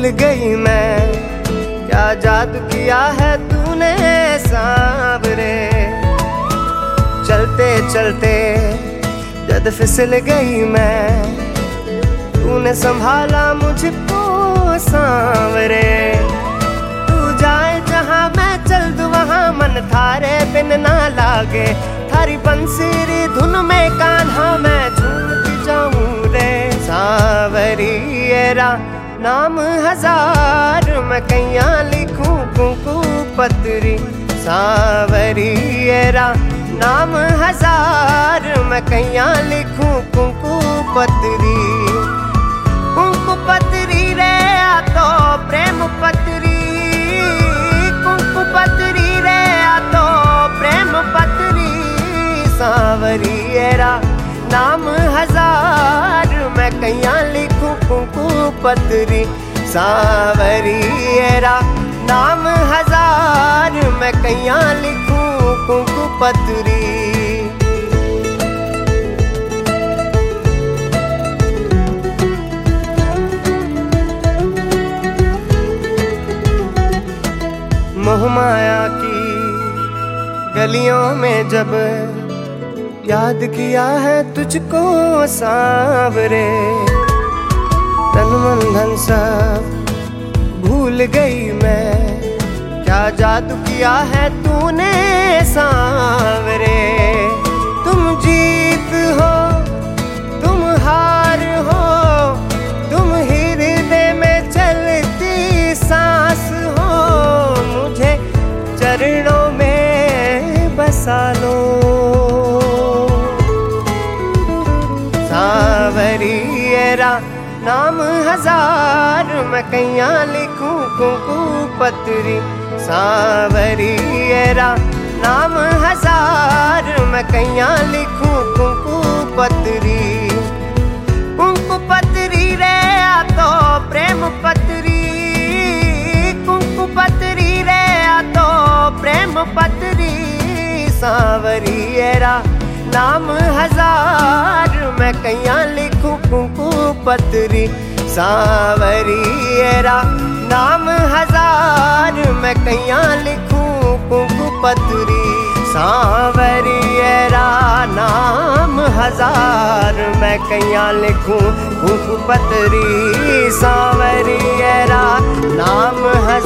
भूल गई मैं, क्या जादू किया है तूने सांवरे। चलते चलते जद फिसल गई मैं, तूने संभाला मुझको सांवरे। तू जाए जहाँ मैं चल दूँ वहाँ, मन थारे बिन ना लागे। थारी बंसीरी धुन में कान्हा मैं झूमती जाऊं रे। सांवरिएरा नाम हजार मैं कैया लिखूं कुंकू पत्री। सांवरिएरा नाम हजार मैं कैया लिखूं कुंकू पत्री। कुंकू पत्री रे आ तो प्रेम पत्री, कुंकू पत्री रे आ तो प्रेम पत्री। सांवरिएरा नाम हजार मैं कैया लिखूं कुंकू पत्री। सांवरिएरा नाम हजार मैं कैया लिखूं कुंकू पत्री। मोह माया की गलियों में जब याद किया है तुझको सांवरे। तन मन धन सब भूल गई मैं, क्या जादू किया है तूने सांवरे। तुम जीत हो तुम हार हो, तुम हृदय में चलती सांस हो। मुझे चरणों में बसा लो। सांवरिएरा नाम हजार मैं कैया लिखूं कुंकू पत्री। सांवरिएरा नाम हजार मैं कैया लिखूं कुंकू पत्री। कुंकू पत्री रे आ तो प्रेम पत्री, कुंकू पत्री रे आ तो प्रेम पत्री। सांवरिएरा नाम हजार मैं कैया लिखूं कुंकू पत्री। सांवरिएरा नाम हजार मैं कैया लिखूं कुंकू पत्री। सांवरिएरा नाम हजार मैं कैया लिखूं कुंकू पत्री। सांवरिएरा नाम हजार